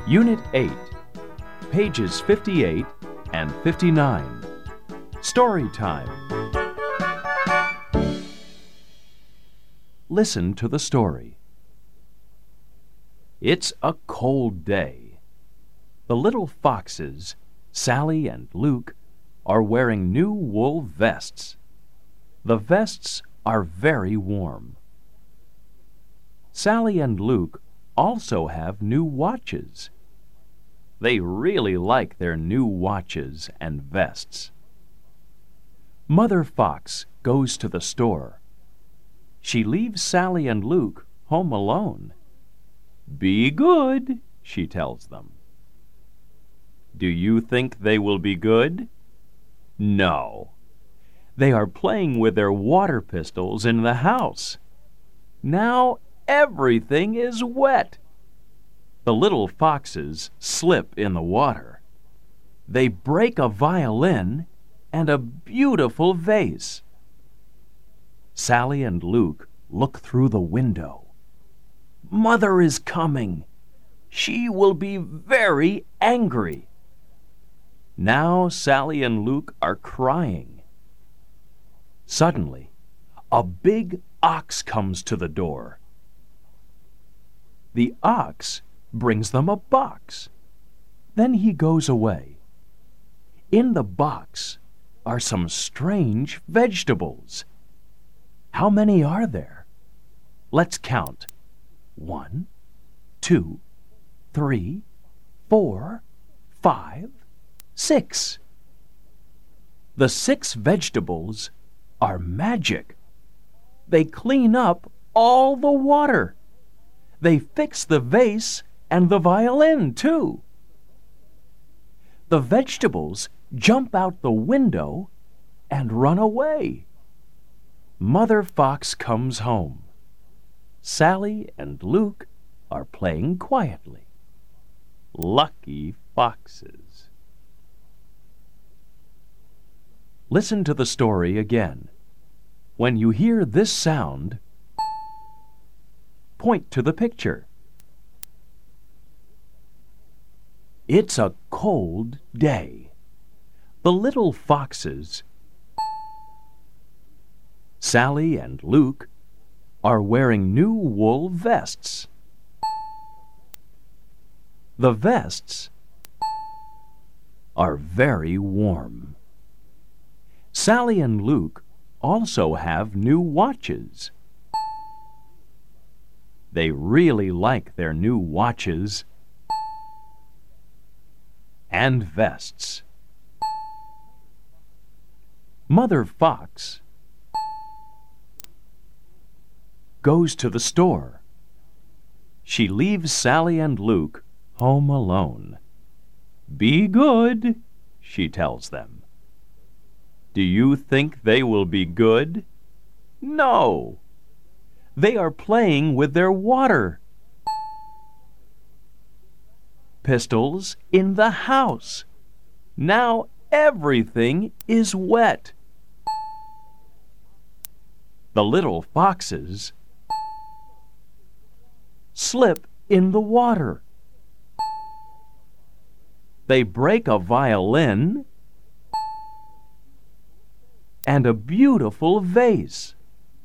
Unit 8, pages 58 and 59. Story time. Listen to the story. It's a cold day. The little foxes, Sally and Luke, are wearing new wool vests. The vests are very warm. Sally and Luke also have new watches. They really like their new watches and vests. Mother Fox goes to the store. She leaves Sally and Luke home alone. "Be good," she tells them. Do you think they will be good? No. They are playing with their water pistols in the house. Now everything is wet. The little foxes slip in the water. They break a violin and a beautiful vase. Sally and Luke look through the window. Mother is coming. She will be very angry. Now Sally and Luke are crying. Suddenly, a big ox comes to the door. The ox brings them a box. Then he goes away. In the box are some strange vegetables. How many are there? Let's count. 1, 2, 3, 4, 5, 6. The 6 vegetables are magic. They clean up all the water. They fix the vase and the violin, too. The vegetables jump out the window and run away. Mother Fox comes home. Sally and Luke are playing quietly. Lucky foxes. Listen to the story again. When you hear this sound, point to the picture. It's a cold day. The little foxes, Sally and Luke, are wearing new wool vests. The vests are very warm. Sally and Luke also have new watches. They really like their new watches and vests. Mother Fox goes to the store. She leaves Sally and Luke home alone. Be good, she tells them. Do you think they will be good? No. They are playing with their water pistols in the house. Now everything is wet. The little foxes slip in the water. They break a violin and a beautiful vase.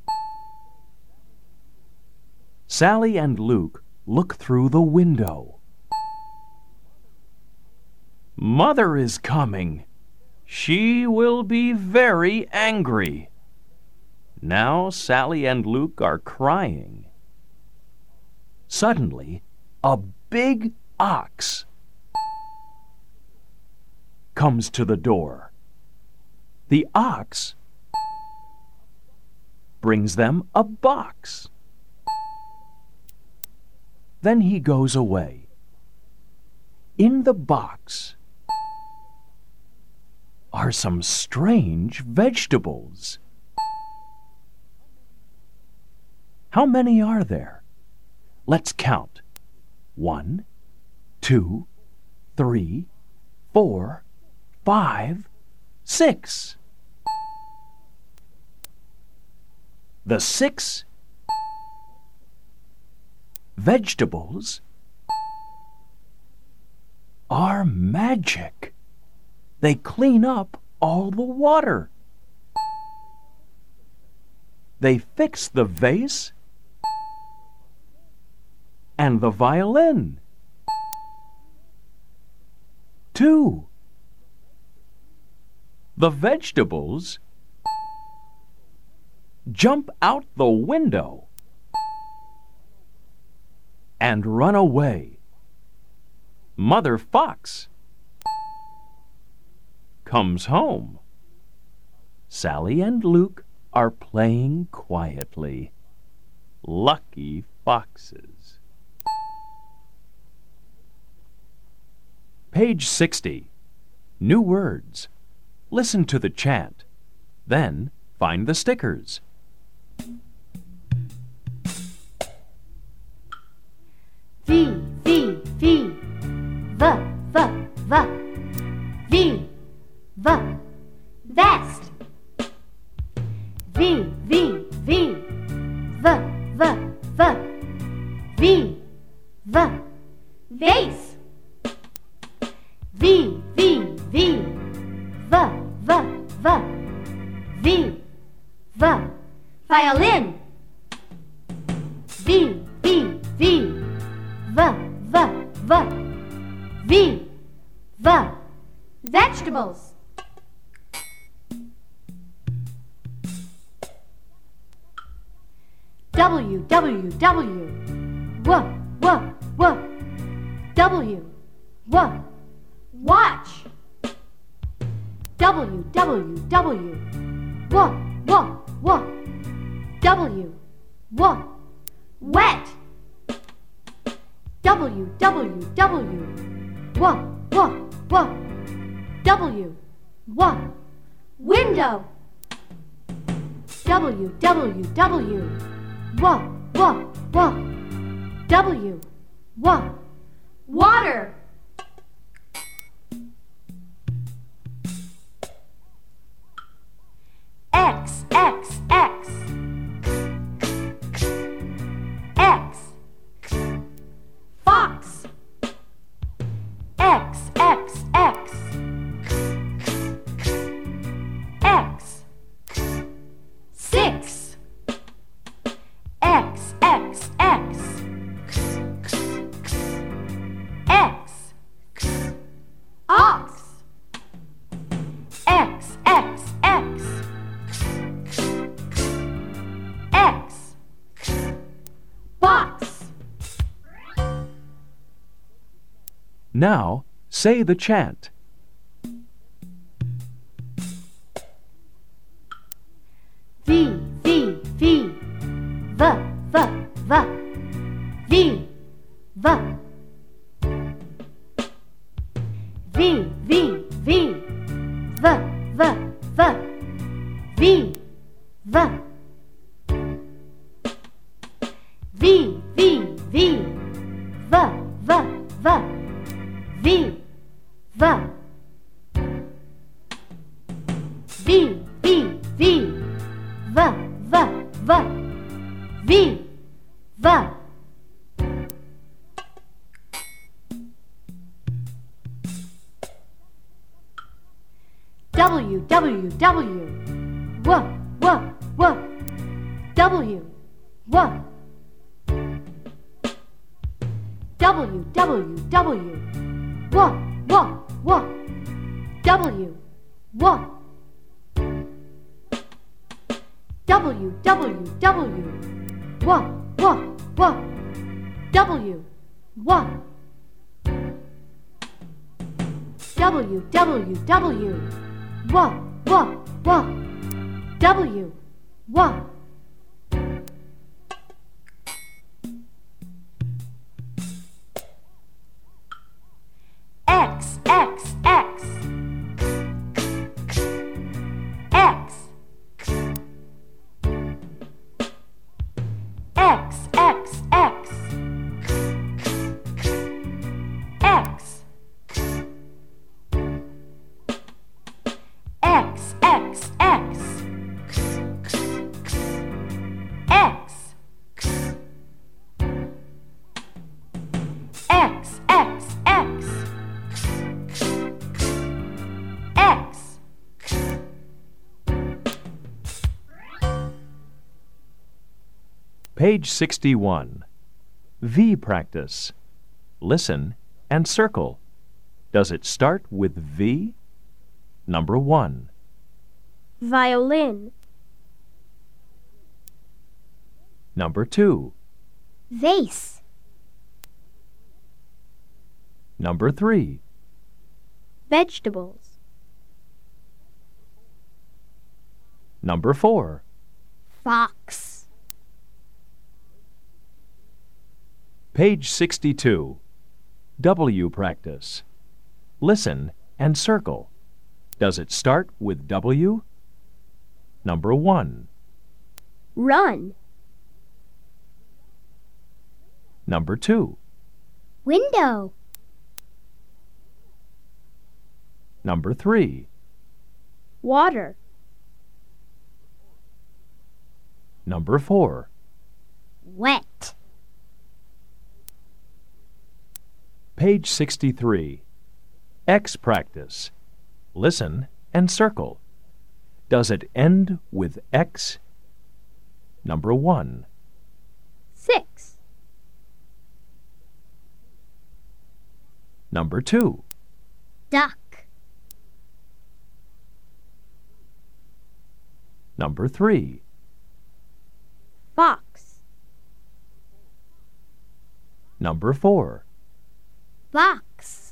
Sally and Luke look through the window. Mother is coming. She will be very angry. Now Sally and Luke are crying. Suddenly, a big ox comes to the door. The ox brings them a box. Then he goes away. In the box are some strange vegetables. How many are there? Let's count. 1, 2, 3, 4, 5, 6. The 6 vegetables are magic. They clean up all the water. They fix the vase and the violin, too. The vegetables jump out the window and run away. Mother Fox comes home. Sally and Luke are playing quietly. Lucky foxes. Page 60. New words. Listen to the chant. Then find the stickers. V, V, V. V, V, V. V, V. Vest. V, V, V. V, V, V. V, V. Vase. V, V, V. V, V, V. V, V. Violin. V, V, V. V, V, V. V, V. Vegetables. W, W, W. W, W, W. W, W. Watch. W, W, W. W, W, W. W, W. Wet. W, W, W. W, W, W. W, W. Window. W, W, W. W, W, W. W, W. Water. X, X, X. X. Fox. X, X, X. X. 6. X, X, X. X. Ox. X, X, X. X. Box. Now, say the chant. V, V, V. V, V, V. V, V. V, V, V. V, V, V. V, V. V, V, V. V, V, V. V, V. V, V, V. V, V, V. V, V. W, W, W. W, W, W. W, W. W, W, W. W, W, W. W, W. W, W, W. W, W, W. W, W. W, W, W. W, W, W. W, W. X, X, X. X. X, X, X. X. X, X, X. Page 61. V practice. Listen and circle. Does it start with V? Number 1. Violin. Number 2. Vase. Number 3. Vegetables. Number 4. Fox. Page 62. W practice. Listen and circle. Does it start with W? Number 1. Run. Number 2. Window. Number 3. Water. Number 4. Wet. Page 63. X practice. Listen and circle. Does it end with X? Number 1. 6. Number 2. Duck. Number 3. Fox. Number 4. Box.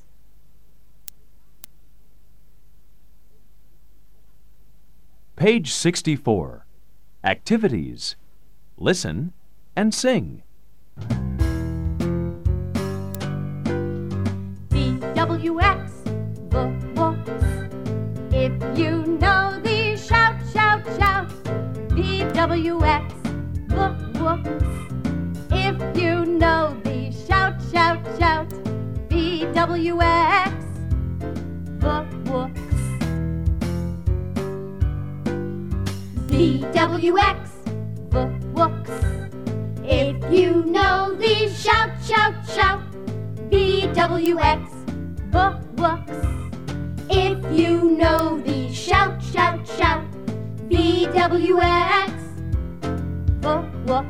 Page 64. Activities. Listen and sing. VWX, books. If you know these, shout, shout, shout. VWX, books. If you know these, shout, shout, shout. VWX, books. VWX, books. If you know these, shout, shout, shout. VWX, books. If you know these, shout, shout, shout. VWX, books.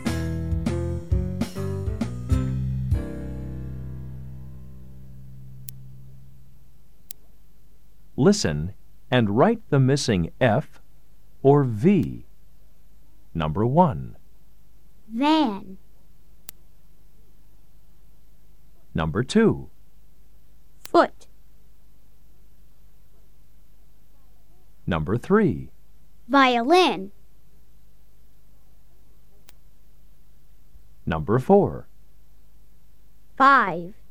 Listen and write the missing F or V. Number 1. Van. Number 2. Foot. Number 3. Violin. Number 4. 5.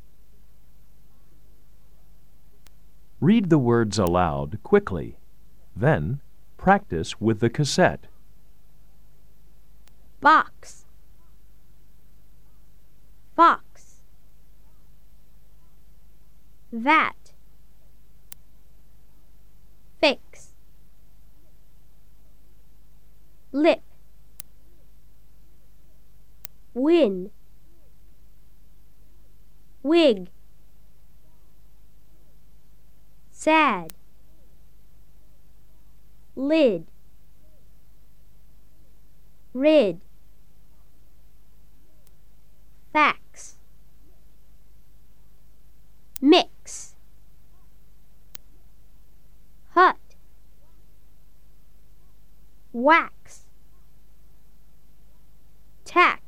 Read the words aloud quickly. Then practice with the cassette. Box. Fox. Vat. Fix. Lip. Win. Wig. Sad. Lid. Rid. Fax. Mix. Hut. Wax. Tack.